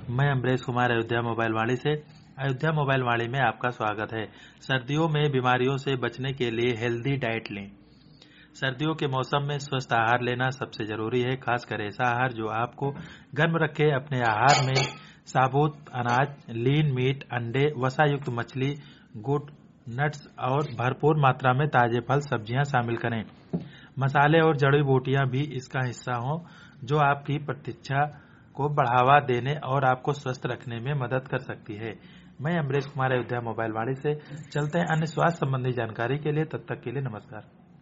मैं अमरेश कुमार अयोध्या मोबाइल वाणी से। अयोध्या मोबाइल वाणी में आपका स्वागत है। सर्दियों में बीमारियों से बचने के लिए हेल्दी डाइट लें। सर्दियों के मौसम में स्वस्थ आहार लेना सबसे जरूरी है, खासकर ऐसा आहार जो आपको गर्म रखे। अपने आहार में साबुत अनाज, लीन मीट, अंडे, वसा युक्त मछली, गुड़, नट्स और भरपूर मात्रा में ताजे फल सब्जियां शामिल करें। मसाले और जड़ी बूटियां भी इसका हिस्सा हों, जो आपकी प्रतिरक्षा को बढ़ावा देने और आपको स्वस्थ रखने में मदद कर सकती है। मैं अमरेश कुमार अयोध्या मोबाइल वाणी से। चलते हैं अन्य स्वास्थ्य संबंधी जानकारी के लिए। तब तक के लिए नमस्कार।